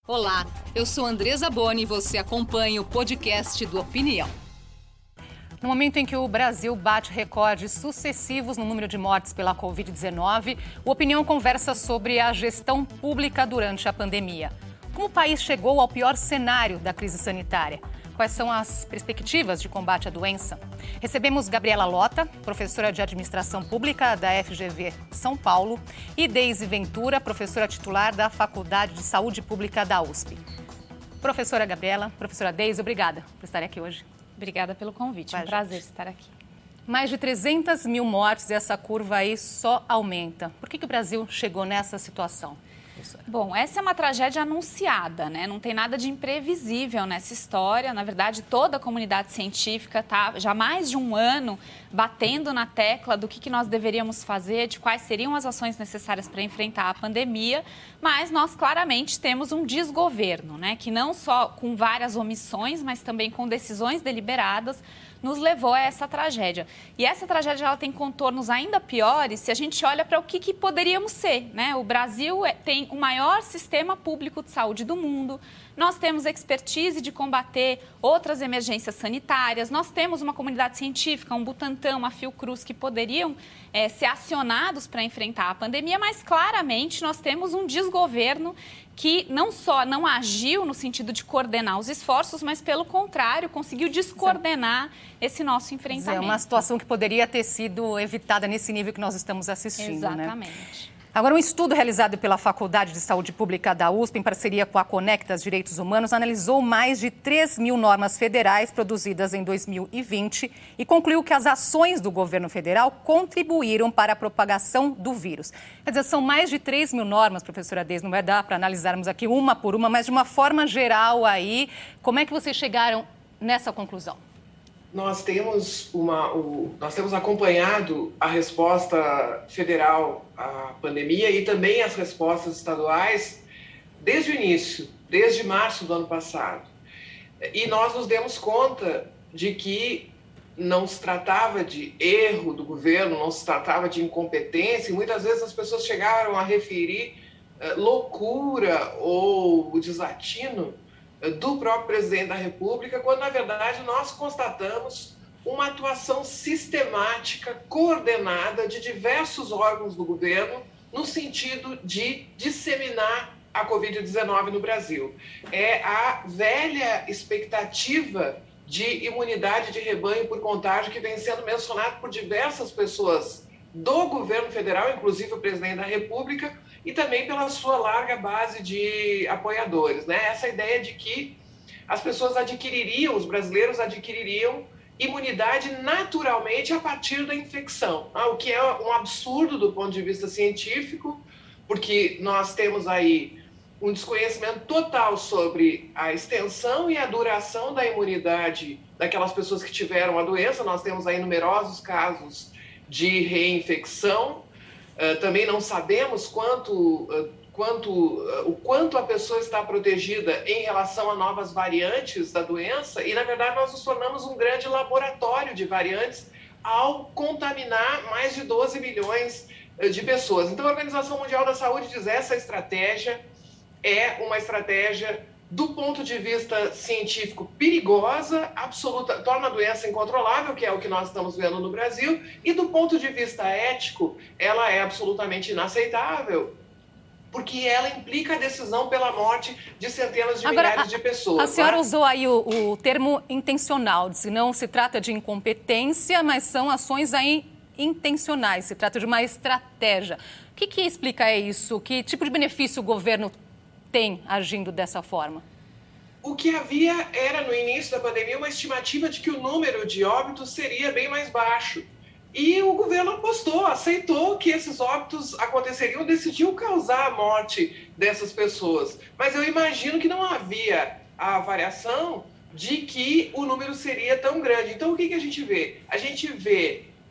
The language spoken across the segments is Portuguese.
Olá, eu sou Andresa Boni e você acompanha o podcast do Opinião. No momento em que o Brasil bate recordes sucessivos no número de mortes pela Covid-19, o Opinião conversa sobre a gestão pública durante a pandemia. Como o país chegou ao pior cenário da crise sanitária? Quais são as perspectivas de combate à doença? Recebemos Gabriela Lota, professora de Administração Pública da FGV São Paulo, e Deise Ventura, professora titular da Faculdade de Saúde Pública da USP. Professora Gabriela, professora Deise, obrigada por estarem aqui hoje. Obrigada pelo convite, é um prazer estar aqui. Mais de 300 mil mortes e essa curva aí só aumenta. Por que o Brasil chegou nessa situação? Bom, essa é uma tragédia anunciada, né? Não tem nada de imprevisível nessa história. Na verdade, toda a comunidade científica está já há mais de um ano batendo na tecla do que nós deveríamos fazer, de quais seriam as ações necessárias para enfrentar a pandemia, mas nós claramente temos um desgoverno, né? Que não só com várias omissões, mas também com decisões deliberadas, nos levou a essa tragédia. E essa tragédia ela tem contornos ainda piores se a gente olha para o que poderíamos ser, né? O Brasil tem o maior sistema público de saúde do mundo, nós temos expertise de combater outras emergências sanitárias, nós temos uma comunidade científica, um Butantan, uma Fiocruz que poderiam ser acionados para enfrentar a pandemia, mas claramente nós temos um desgoverno que não só não agiu no sentido de coordenar os esforços, mas, pelo contrário, conseguiu descoordenar esse nosso enfrentamento. É uma situação que poderia ter sido evitada nesse nível que nós estamos assistindo, Exatamente. Né? Agora, um estudo realizado pela Faculdade de Saúde Pública da USP, em parceria com a Conectas Direitos Humanos, analisou mais de 3 mil normas federais produzidas em 2020 e concluiu que as ações do governo federal contribuíram para a propagação do vírus. Quer dizer, são mais de 3 mil normas, professora Deise, não vai dar para analisarmos aqui uma por uma, mas de uma forma geral aí, como é que vocês chegaram nessa conclusão? Nós temos acompanhado a resposta federal à pandemia e também as respostas estaduais desde o início, desde março do ano passado. E nós nos demos conta de que não se tratava de erro do governo, não se tratava de incompetência, e muitas vezes as pessoas chegaram a referir loucura ou desatino do próprio presidente da República, quando, na verdade, nós constatamos uma atuação sistemática, coordenada de diversos órgãos do governo no sentido de disseminar a Covid-19 no Brasil. É a velha expectativa de imunidade de rebanho por contágio que vem sendo mencionado por diversas pessoas do governo federal, inclusive o presidente da República, e também pela sua larga base de apoiadores, né? Essa ideia de que as pessoas os brasileiros adquiririam imunidade naturalmente a partir da infecção, o que é um absurdo do ponto de vista científico, porque nós temos aí um desconhecimento total sobre a extensão e a duração da imunidade daquelas pessoas que tiveram a doença. Nós temos aí numerosos casos de reinfecção. Também não sabemos o quanto a pessoa está protegida em relação a novas variantes da doença, e, na verdade, nós nos tornamos um grande laboratório de variantes ao contaminar mais de 12 milhões de pessoas. Então, a Organização Mundial da Saúde diz que essa estratégia é uma estratégia, do ponto de vista científico, perigosa, absoluta, torna a doença incontrolável, que é o que nós estamos vendo no Brasil, e do ponto de vista ético, ela é absolutamente inaceitável, porque ela implica a decisão pela morte de centenas de milhares de pessoas. A senhora usou aí o termo intencional, disse que não se trata de incompetência, mas são ações aí intencionais, se trata de uma estratégia. O que explica isso? Que tipo de benefício o governo tem agindo dessa forma? O que havia era, no início da pandemia, uma estimativa de que o número de óbitos seria bem mais baixo. E o governo apostou, aceitou que esses óbitos aconteceriam, decidiu causar a morte dessas pessoas. Mas eu imagino que não havia a avaliação de que o número seria tão grande. Então, o que a gente vê? A gente vê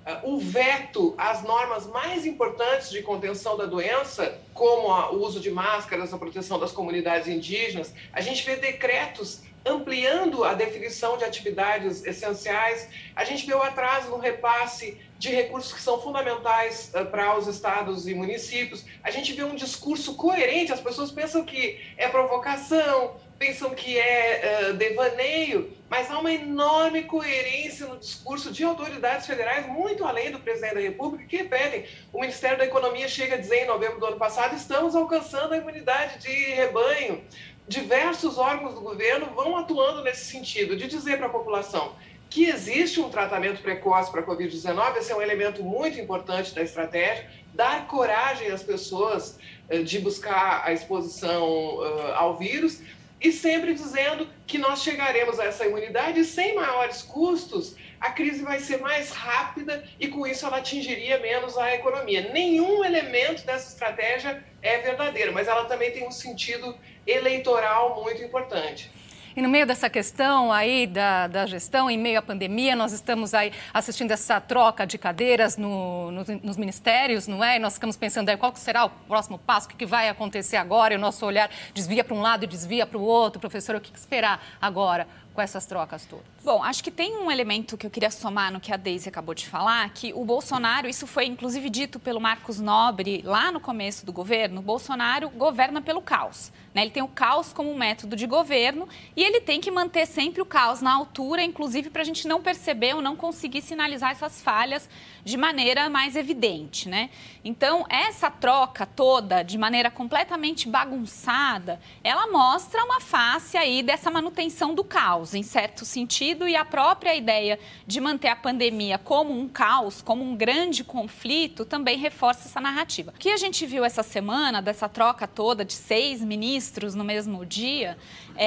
o veto às normas mais importantes de contenção da doença, como o uso de máscaras, a proteção das comunidades indígenas. A gente vê decretos ampliando a definição de atividades essenciais. A gente vê o atraso no repasse de recursos que são fundamentais para os estados e municípios. A gente vê um discurso coerente. As pessoas pensam que é provocação, pensam que é devaneio, mas há uma enorme coerência no discurso de autoridades federais, muito além do presidente da República, que pedem. O Ministério da Economia chega a dizer, em novembro do ano passado, estamos alcançando a imunidade de rebanho. Diversos órgãos do governo vão atuando nesse sentido, de dizer para a população que existe um tratamento precoce para a Covid-19, esse é um elemento muito importante da estratégia, dar coragem às pessoas de buscar a exposição ao vírus, e sempre dizendo que nós chegaremos a essa imunidade sem maiores custos, a crise vai ser mais rápida e com isso ela atingiria menos a economia. Nenhum elemento dessa estratégia é verdadeiro, mas ela também tem um sentido eleitoral muito importante. E no meio dessa questão aí da gestão, em meio à pandemia, nós estamos aí assistindo essa troca de cadeiras nos ministérios, não é? E nós ficamos pensando aí qual será o próximo passo, o que vai acontecer agora, e o nosso olhar desvia para um lado e desvia para o outro. Professor, o que esperar agora com essas trocas todas? Bom, acho que tem um elemento que eu queria somar no que a Deise acabou de falar, que o Bolsonaro, isso foi inclusive dito pelo Marcos Nobre lá no começo do governo, o Bolsonaro governa pelo caos, né? Ele tem o caos como um método de governo e ele tem que manter sempre o caos na altura, inclusive para a gente não perceber ou não conseguir sinalizar essas falhas de maneira mais evidente, né? Então, essa troca toda, de maneira completamente bagunçada, ela mostra uma face aí dessa manutenção do caos, em certo sentido, e a própria ideia de manter a pandemia como um caos, como um grande conflito, também reforça essa narrativa. O que a gente viu essa semana, dessa troca toda de 6 ministros no mesmo dia,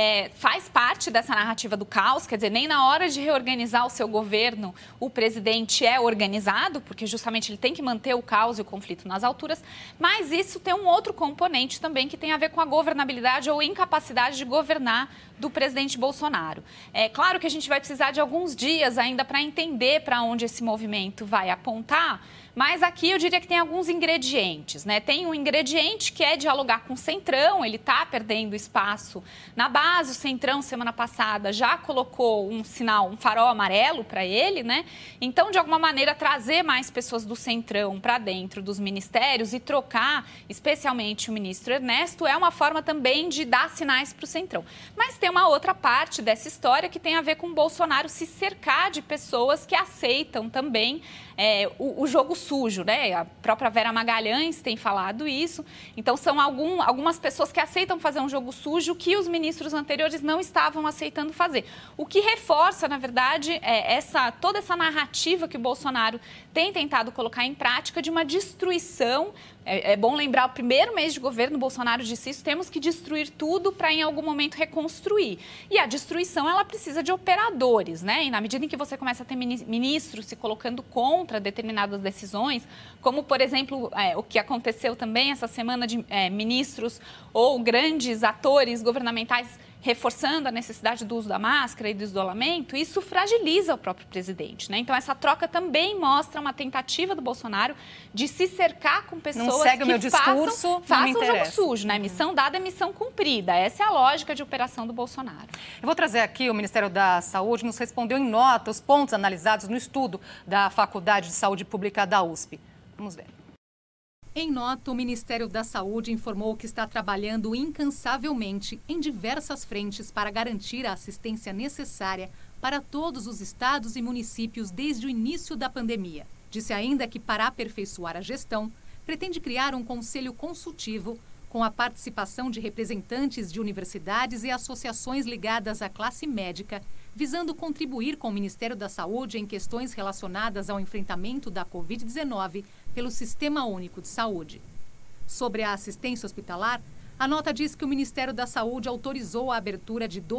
faz parte dessa narrativa do caos, quer dizer, nem na hora de reorganizar o seu governo o presidente é organizado, porque justamente ele tem que manter o caos e o conflito nas alturas, mas isso tem um outro componente também que tem a ver com a governabilidade ou incapacidade de governar do presidente Bolsonaro. É claro que a gente vai precisar de alguns dias ainda para entender para onde esse movimento vai apontar, mas aqui eu diria que tem alguns ingredientes, né? Tem um ingrediente que é dialogar com o Centrão, ele está perdendo espaço na base, o Centrão, semana passada, já colocou um sinal, um farol amarelo para ele, né? Então, de alguma maneira, trazer mais pessoas do Centrão para dentro dos ministérios e trocar, especialmente o ministro Ernesto, é uma forma também de dar sinais para o Centrão. Mas tem uma outra parte dessa história que tem a ver com o Bolsonaro se cercar de pessoas que aceitam também o jogo sujo, né? A própria Vera Magalhães tem falado isso. Então, são algumas pessoas que aceitam fazer um jogo sujo que os ministros anteriores não estavam aceitando fazer. O que reforça, na verdade, toda essa narrativa que o Bolsonaro tem tentado colocar em prática de uma destruição. É bom lembrar, o primeiro mês de governo, Bolsonaro disse isso, temos que destruir tudo para, em algum momento, reconstruir. E a destruição, ela precisa de operadores, né? E na medida em que você começa a ter ministros se colocando contra determinadas decisões, como, por exemplo, o que aconteceu também essa semana de ministros ou grandes atores governamentais reforçando a necessidade do uso da máscara e do isolamento, isso fragiliza o próprio presidente, né? Então, essa troca também mostra uma tentativa do Bolsonaro de se cercar com pessoas que façam um jogo sujo, né? Missão dada é missão cumprida. Essa é a lógica de operação do Bolsonaro. Eu vou trazer aqui, o Ministério da Saúde nos respondeu em nota os pontos analisados no estudo da Faculdade de Saúde Pública da USP. Vamos ver. Em nota, o Ministério da Saúde informou que está trabalhando incansavelmente em diversas frentes para garantir a assistência necessária para todos os estados e municípios desde o início da pandemia. Disse ainda que, para aperfeiçoar a gestão, pretende criar um conselho consultivo com a participação de representantes de universidades e associações ligadas à classe médica, visando contribuir com o Ministério da Saúde em questões relacionadas ao enfrentamento da Covid-19 pelo Sistema Único de Saúde. Sobre a assistência hospitalar, a nota diz que o Ministério da Saúde autorizou a abertura de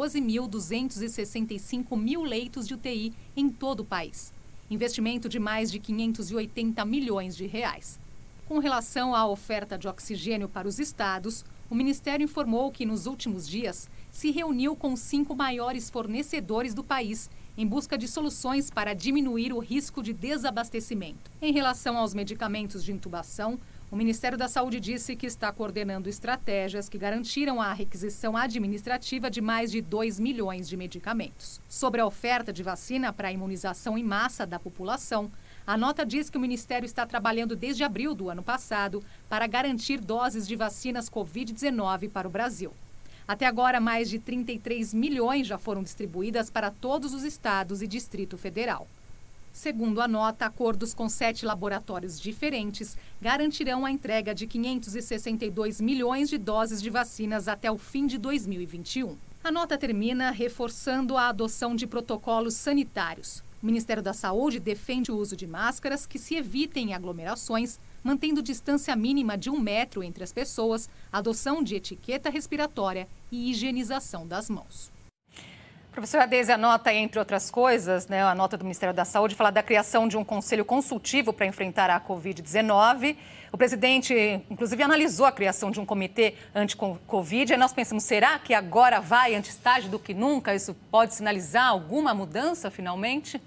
12.265 mil leitos de UTI em todo o país, investimento de mais de 580 milhões de reais. Com relação à oferta de oxigênio para os estados, o Ministério informou que nos últimos dias se reuniu com os 5 maiores fornecedores do país em busca de soluções para diminuir o risco de desabastecimento. Em relação aos medicamentos de intubação, o Ministério da Saúde disse que está coordenando estratégias que garantiram a requisição administrativa de mais de 2 milhões de medicamentos. Sobre a oferta de vacina para a imunização em massa da população, a nota diz que o Ministério está trabalhando desde abril do ano passado para garantir doses de vacinas Covid-19 para o Brasil. Até agora, mais de 33 milhões já foram distribuídas para todos os estados e Distrito Federal. Segundo a nota, acordos com 7 laboratórios diferentes garantirão a entrega de 562 milhões de doses de vacinas até o fim de 2021. A nota termina reforçando a adoção de protocolos sanitários. O Ministério da Saúde defende o uso de máscaras que se evitem aglomerações, mantendo distância mínima de 1 metro entre as pessoas, adoção de etiqueta respiratória e higienização das mãos. Professora Deise, a nota, entre outras coisas, a nota do Ministério da Saúde fala da criação de um conselho consultivo para enfrentar a Covid-19. O presidente, inclusive, analisou a criação de um comitê anti-Covid. Aí nós pensamos, será que agora vai antes tarde do que nunca? Isso pode sinalizar alguma mudança, finalmente?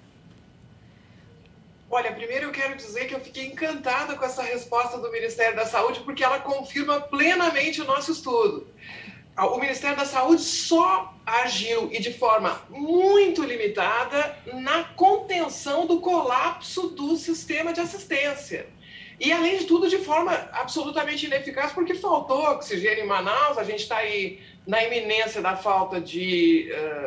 Olha, primeiro eu quero dizer que eu fiquei encantada com essa resposta do Ministério da Saúde, porque ela confirma plenamente o nosso estudo. O Ministério da Saúde só agiu, e de forma muito limitada, na contenção do colapso do sistema de assistência. E, além de tudo, de forma absolutamente ineficaz, porque faltou oxigênio em Manaus, a gente está aí na iminência da falta de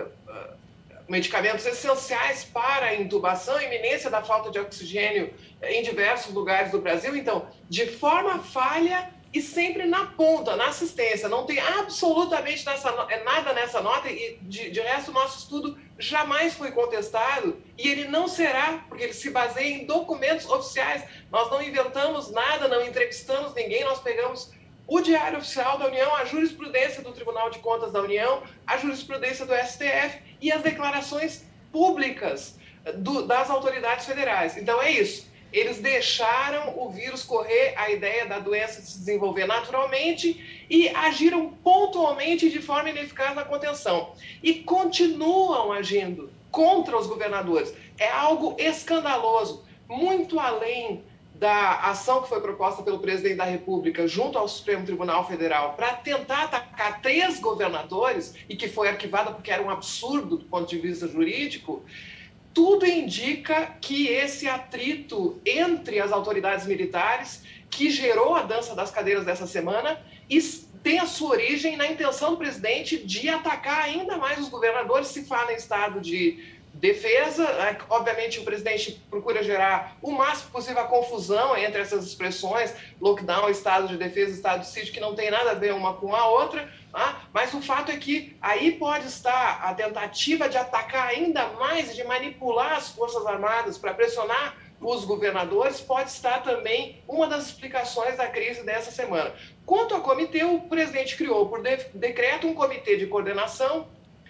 medicamentos essenciais para a intubação, iminência da falta de oxigênio em diversos lugares do Brasil. Então, de forma falha e sempre na ponta, na assistência. Não tem absolutamente nada nessa nota e, de resto, o nosso estudo jamais foi contestado e ele não será, porque ele se baseia em documentos oficiais. Nós não inventamos nada, não entrevistamos ninguém, nós pegamos o Diário Oficial da União, a jurisprudência do Tribunal de Contas da União, a jurisprudência do STF e as declarações públicas das autoridades federais. Então, é isso. Eles deixaram o vírus correr, a ideia da doença se desenvolver naturalmente e agiram pontualmente de forma ineficaz na contenção. E continuam agindo contra os governadores. É algo escandaloso, muito além da ação que foi proposta pelo presidente da República junto ao Supremo Tribunal Federal para tentar atacar 3 governadores e que foi arquivada porque era um absurdo do ponto de vista jurídico. Tudo indica que esse atrito entre as autoridades militares, que gerou a dança das cadeiras dessa semana, tem a sua origem na intenção do presidente de atacar ainda mais os governadores. Se fala em estado de defesa, obviamente o presidente procura gerar o máximo possível a confusão entre essas expressões, lockdown, estado de defesa, estado de sítio, que não tem nada a ver uma com a outra, mas o fato é que aí pode estar a tentativa de atacar ainda mais e de manipular as Forças Armadas para pressionar os governadores, pode estar também uma das explicações da crise dessa semana. Quanto ao comitê, o presidente criou por decreto um comitê de coordenação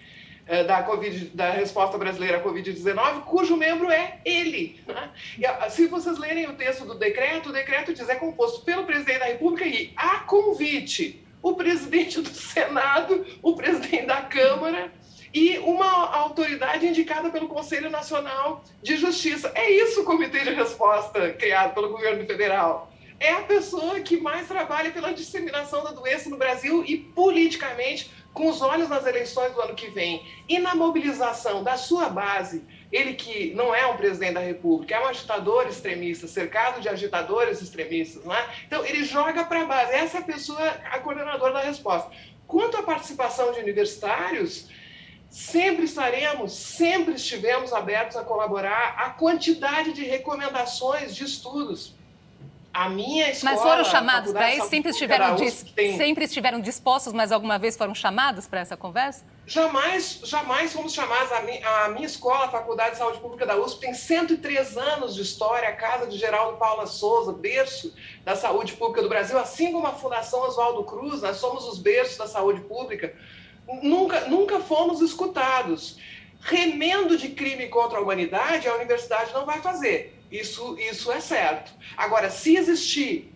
da resposta brasileira à Covid-19, cujo membro é ele. E, se vocês lerem o texto do decreto, o decreto diz que é composto pelo presidente da República e, a convite, o presidente do Senado, o presidente da Câmara e uma autoridade indicada pelo Conselho Nacional de Justiça. É isso o comitê de resposta criado pelo governo federal. É a pessoa que mais trabalha pela disseminação da doença no Brasil e politicamente, com os olhos nas eleições do ano que vem e na mobilização da sua base. Ele que não é um presidente da República, é um agitador extremista, cercado de agitadores extremistas, não é? Então, ele joga para a base. Essa é a pessoa, a coordenadora da resposta. Quanto à participação de universitários, sempre estivemos abertos a colaborar. A quantidade de recomendações de estudos. A minha escola... Mas foram chamados para isso? Sempre estiveram dispostos, mas alguma vez foram chamados para essa conversa? Jamais fomos chamados. A minha escola, a Faculdade de Saúde Pública da USP, tem 103 anos de história, a Casa de Geraldo Paula Souza, berço da saúde pública do Brasil, assim como a Fundação Oswaldo Cruz, nós somos os berços da saúde pública. Nunca fomos escutados. Remendo de crime contra a humanidade, a universidade não vai fazer. Isso é certo. Agora, se existir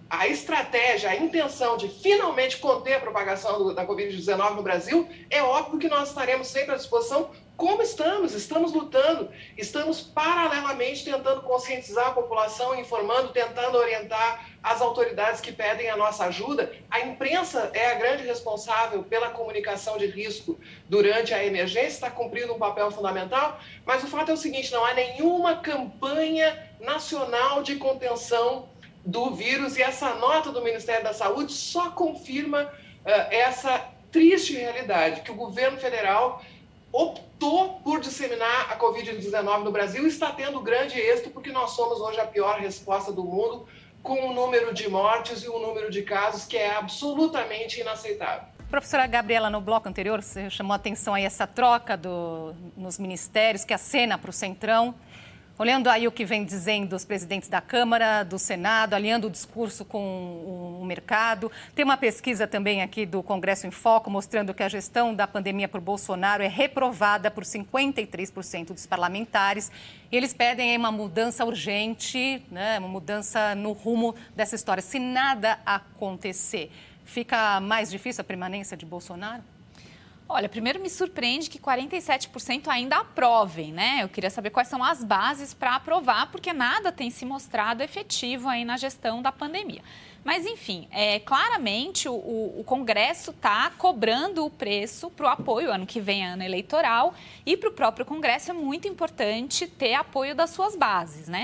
a estratégia, a intenção de finalmente conter a propagação da Covid-19 no Brasil, é óbvio que nós estaremos sempre à disposição, como estamos lutando, estamos paralelamente tentando conscientizar a população, informando, tentando orientar as autoridades que pedem a nossa ajuda. A imprensa é a grande responsável pela comunicação de risco durante a emergência, está cumprindo um papel fundamental, mas o fato é o seguinte, não há nenhuma campanha nacional de contenção do vírus e essa nota do Ministério da Saúde só confirma essa triste realidade, que o governo federal optou por disseminar a Covid-19 no Brasil e está tendo grande êxito porque nós somos hoje a pior resposta do mundo, com um número de mortes e um número de casos que é absolutamente inaceitável. Professora Gabriela, no bloco anterior, você chamou a atenção aí essa troca nos ministérios, que acena para o Centrão. Olhando aí o que vem dizendo os presidentes da Câmara, do Senado, alinhando o discurso com o mercado. Tem uma pesquisa também aqui do Congresso em Foco, mostrando que a gestão da pandemia por Bolsonaro é reprovada por 53% dos parlamentares. E eles pedem uma mudança urgente, né, uma mudança no rumo dessa história. Se nada acontecer, fica mais difícil a permanência de Bolsonaro? Olha, primeiro me surpreende que 47% ainda aprovem, né? Eu queria saber quais são as bases para aprovar, porque nada tem se mostrado efetivo aí na gestão da pandemia. Mas, enfim, claramente o Congresso está cobrando o preço para o apoio, ano que vem é ano eleitoral, e para o próprio Congresso é muito importante ter apoio das suas bases, né?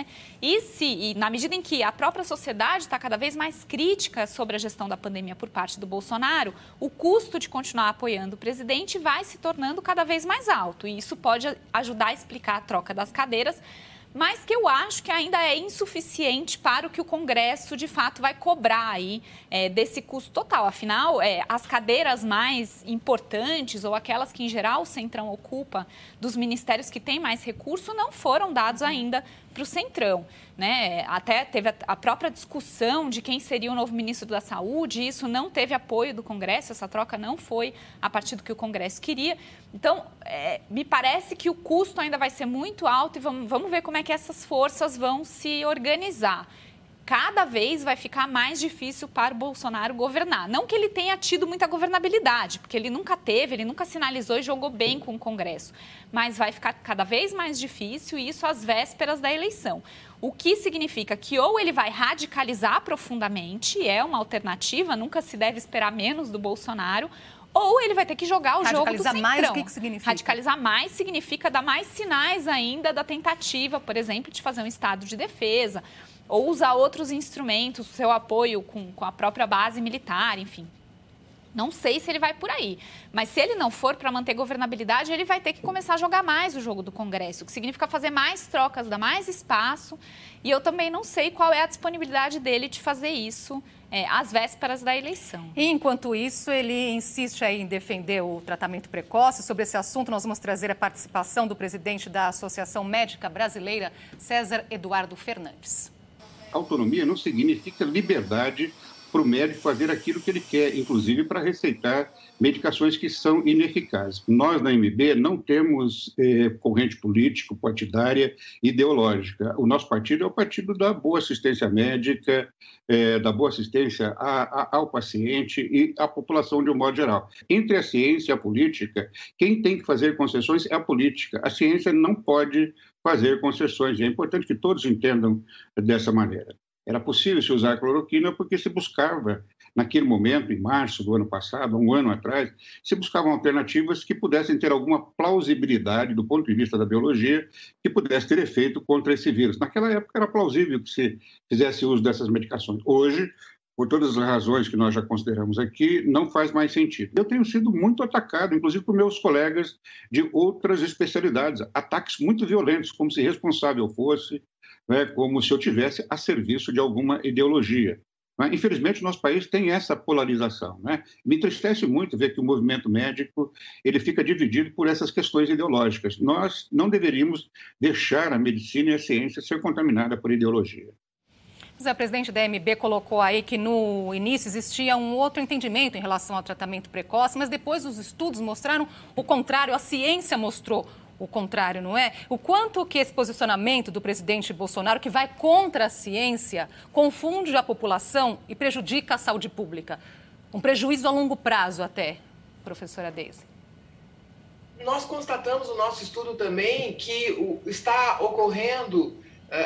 E na medida em que a própria sociedade está cada vez mais crítica sobre a gestão da pandemia por parte do Bolsonaro, o custo de continuar apoiando o presidente vai se tornando cada vez mais alto. E isso pode ajudar a explicar a troca das cadeiras, mas que eu acho que ainda é insuficiente para o que o Congresso, de fato, vai cobrar aí desse custo total. Afinal, as cadeiras mais importantes ou aquelas que, em geral, o Centrão ocupa dos ministérios que têm mais recurso não foram dados ainda para o Centrão, né? Até teve a própria discussão de quem seria o novo ministro da Saúde, e isso não teve apoio do Congresso, essa troca não foi a partir do que o Congresso queria. Então, me parece que o custo ainda vai ser muito alto e vamos ver como é que essas forças vão se organizar. Cada vez vai ficar mais difícil para o Bolsonaro governar. Não que ele tenha tido muita governabilidade, porque ele nunca teve, ele nunca sinalizou e jogou bem com o Congresso. Mas vai ficar cada vez mais difícil, e isso às vésperas da eleição. O que significa que ou ele vai radicalizar profundamente, é uma alternativa, nunca se deve esperar menos do Bolsonaro, ou ele vai ter que jogar o jogo do Centrão. Radicalizar mais, o que significa? Radicalizar mais significa dar mais sinais ainda da tentativa, por exemplo, de fazer um estado de defesa, ou usar outros instrumentos, seu apoio com a própria base militar, enfim. Não sei se ele vai por aí, mas se ele não for para manter governabilidade, ele vai ter que começar a jogar mais o jogo do Congresso, o que significa fazer mais trocas, dar mais espaço, e eu também não sei qual é a disponibilidade dele de fazer isso às vésperas da eleição. E, enquanto isso, ele insiste aí em defender o tratamento precoce. Sobre esse assunto, nós vamos trazer a participação do presidente da Associação Médica Brasileira, César Eduardo Fernandes. Autonomia não significa liberdade para o médico fazer aquilo que ele quer, inclusive para receitar medicações que são ineficazes. Nós, na MB, não temos corrente político-partidária ideológica. O nosso partido é o partido da boa assistência médica, da boa assistência ao paciente e à população de um modo geral. Entre a ciência e a política, quem tem que fazer concessões é a política. A ciência não pode fazer concessões. É importante que todos entendam dessa maneira. Era possível se usar a cloroquina porque se buscava, naquele momento, em março do ano passado, um ano atrás, se buscavam alternativas que pudessem ter alguma plausibilidade do ponto de vista da biologia, que pudesse ter efeito contra esse vírus. Naquela época era plausível que se fizesse uso dessas medicações. Hoje, por todas as razões que nós já consideramos aqui, não faz mais sentido. Eu tenho sido muito atacado, inclusive por meus colegas de outras especialidades, ataques muito violentos, como se responsável fosse, como se eu tivesse a serviço de alguma ideologia. Infelizmente, o nosso país tem essa polarização. Me entristece muito ver que o movimento médico ele fica dividido por essas questões ideológicas. Nós não deveríamos deixar a medicina e a ciência ser contaminada por ideologia. O presidente da MB colocou aí que no início existia um outro entendimento em relação ao tratamento precoce, mas depois os estudos mostraram o contrário, a ciência mostrou o contrário, não é? O quanto que esse posicionamento do presidente Bolsonaro, que vai contra a ciência, confunde a população e prejudica a saúde pública? Um prejuízo a longo prazo até, professora Deise. Nós constatamos no nosso estudo também que está ocorrendo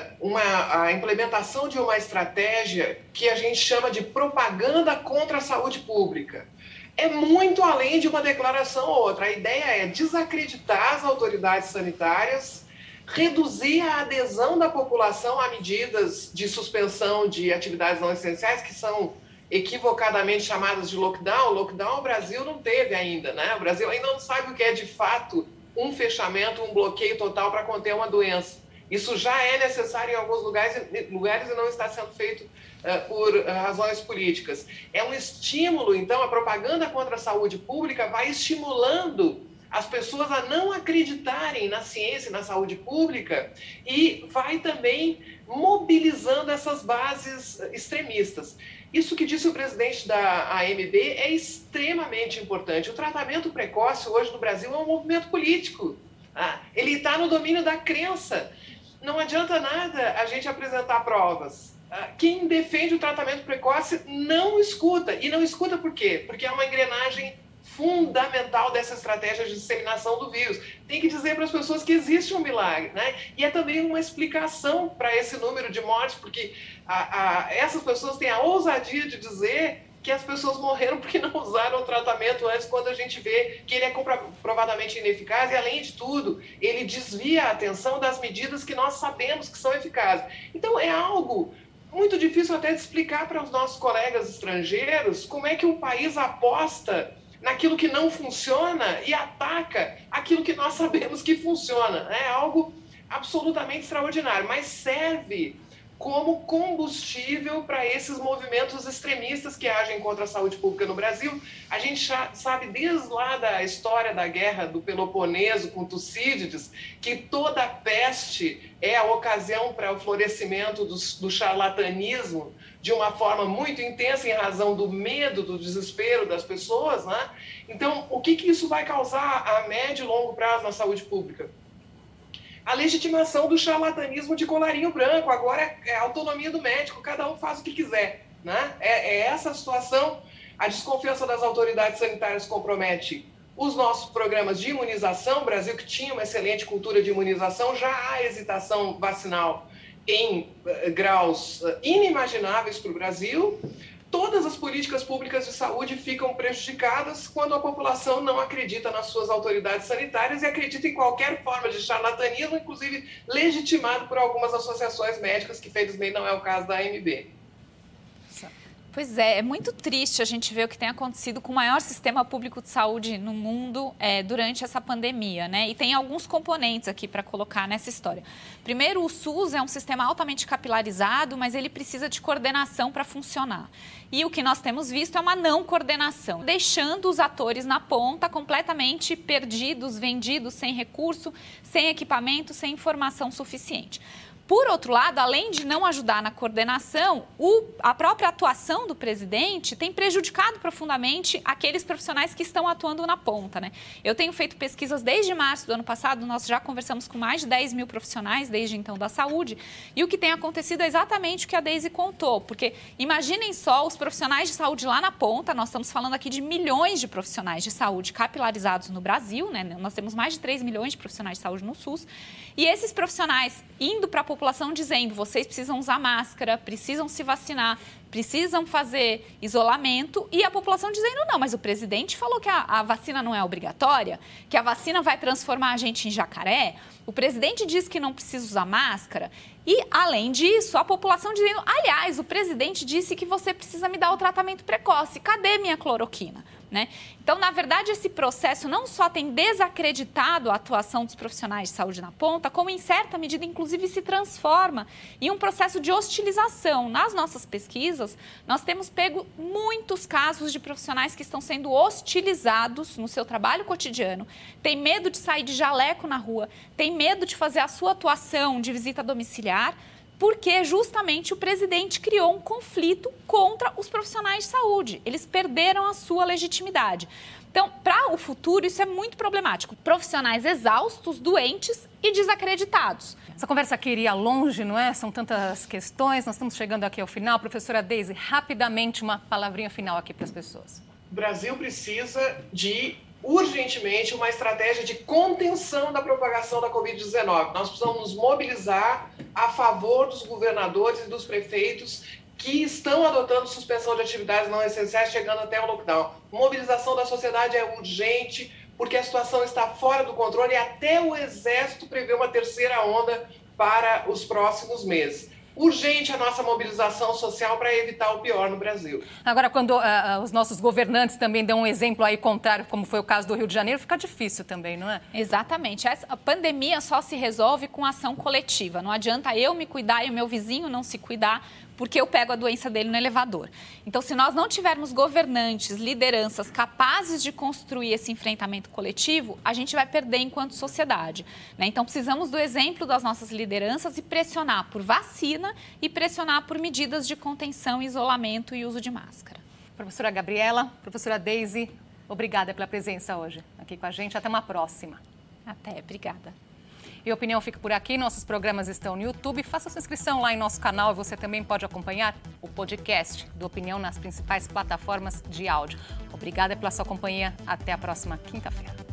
a implementação de uma estratégia que a gente chama de propaganda contra a saúde pública. É muito além de uma declaração ou outra. A ideia é desacreditar as autoridades sanitárias, reduzir a adesão da população a medidas de suspensão de atividades não essenciais, que são equivocadamente chamadas de lockdown. Lockdown o Brasil não teve ainda, né? O Brasil ainda não sabe o que é de fato um fechamento, um bloqueio total para conter uma doença. Isso já é necessário em alguns lugares e não está sendo feito por razões políticas. É um estímulo, então, a propaganda contra a saúde pública vai estimulando as pessoas a não acreditarem na ciência e na saúde pública e vai também mobilizando essas bases extremistas. Isso que disse o presidente da AMB é extremamente importante. O tratamento precoce hoje no Brasil é um movimento político. Ele está no domínio da crença. Não adianta nada a gente apresentar provas. Quem defende o tratamento precoce não escuta. E não escuta por quê? Porque é uma engrenagem fundamental dessa estratégia de disseminação do vírus. Tem que dizer para as pessoas que existe um milagre, né? E é também uma explicação para esse número de mortes, porque essas pessoas têm a ousadia de dizer que as pessoas morreram porque não usaram o tratamento antes, quando a gente vê que ele é comprovadamente ineficaz e, além de tudo, ele desvia a atenção das medidas que nós sabemos que são eficazes. Então, é algo muito difícil até de explicar para os nossos colegas estrangeiros como é que o país aposta naquilo que não funciona e ataca aquilo que nós sabemos que funciona. É algo absolutamente extraordinário, mas serve como combustível para esses movimentos extremistas que agem contra a saúde pública no Brasil. A gente já sabe desde lá da história da guerra do Peloponeso com Tucídides que toda peste é a ocasião para o florescimento do charlatanismo de uma forma muito intensa em razão do medo, do desespero das pessoas, né? Então, o que isso vai causar a médio e longo prazo na saúde pública? A legitimação do charlatanismo de colarinho branco. Agora é a autonomia do médico, cada um faz o que quiser, né? É essa a situação. A desconfiança das autoridades sanitárias compromete os nossos programas de imunização. O Brasil, que tinha uma excelente cultura de imunização, já há hesitação vacinal em graus inimagináveis para o Brasil. Todas as políticas públicas de saúde ficam prejudicadas quando a população não acredita nas suas autoridades sanitárias e acredita em qualquer forma de charlatanismo, inclusive legitimado por algumas associações médicas, que felizmente não é o caso da AMB. Pois é muito triste a gente ver o que tem acontecido com o maior sistema público de saúde no mundo durante essa pandemia, né? E tem alguns componentes aqui para colocar nessa história. Primeiro, o SUS é um sistema altamente capilarizado, mas ele precisa de coordenação para funcionar. E o que nós temos visto é uma não coordenação, deixando os atores na ponta completamente perdidos, vendidos, sem recurso, sem equipamento, sem informação suficiente. Por outro lado, além de não ajudar na coordenação, a própria atuação do presidente tem prejudicado profundamente aqueles profissionais que estão atuando na ponta, né? Eu tenho feito pesquisas desde março do ano passado, nós já conversamos com mais de 10 mil profissionais desde então da saúde, e o que tem acontecido é exatamente o que a Deise contou, porque imaginem só os profissionais de saúde lá na ponta, nós estamos falando aqui de milhões de profissionais de saúde capilarizados no Brasil, né? Nós temos mais de 3 milhões de profissionais de saúde no SUS, e esses profissionais indo para a população dizendo: vocês precisam usar máscara, precisam se vacinar, precisam fazer isolamento, e a população dizendo: não, mas o presidente falou que a vacina não é obrigatória, que a vacina vai transformar a gente em jacaré, o presidente diz que não precisa usar máscara, e além disso, a população dizendo: aliás, o presidente disse que você precisa me dar o tratamento precoce, cadê minha cloroquina? Né? Então, na verdade, esse processo não só tem desacreditado a atuação dos profissionais de saúde na ponta, como, em certa medida, inclusive, se transforma em um processo de hostilização. Nas nossas pesquisas, nós temos pego muitos casos de profissionais que estão sendo hostilizados no seu trabalho cotidiano, têm medo de sair de jaleco na rua, têm medo de fazer a sua atuação de visita domiciliar, porque justamente o presidente criou um conflito contra os profissionais de saúde. Eles perderam a sua legitimidade. Então, para o futuro, isso é muito problemático. Profissionais exaustos, doentes e desacreditados. Essa conversa aqui iria longe, não é? São tantas questões, nós estamos chegando aqui ao final. Professora Deise, rapidamente uma palavrinha final aqui para as pessoas. O Brasil precisa de, urgentemente, uma estratégia de contenção da propagação da Covid-19. Nós precisamos nos mobilizar a favor dos governadores e dos prefeitos que estão adotando suspensão de atividades não essenciais, chegando até o lockdown. Mobilização da sociedade é urgente, porque a situação está fora do controle e até o Exército prevê uma terceira onda para os próximos meses. Urgente a nossa mobilização social para evitar o pior no Brasil. Agora, quando os nossos governantes também dão um exemplo aí contrário, como foi o caso do Rio de Janeiro, fica difícil também, não é? Exatamente. A pandemia só se resolve com ação coletiva. Não adianta eu me cuidar e o meu vizinho não se cuidar, porque eu pego a doença dele no elevador. Então, se nós não tivermos governantes, lideranças capazes de construir esse enfrentamento coletivo, a gente vai perder enquanto sociedade, né? Então, precisamos do exemplo das nossas lideranças e pressionar por vacina e pressionar por medidas de contenção, isolamento e uso de máscara. Professora Gabriela, professora Deise, obrigada pela presença hoje aqui com a gente. Até uma próxima. Até, obrigada. E a Opinião fica por aqui, nossos programas estão no YouTube. Faça sua inscrição lá em nosso canal e você também pode acompanhar o podcast do Opinião nas principais plataformas de áudio. Obrigada pela sua companhia. Até a próxima quinta-feira.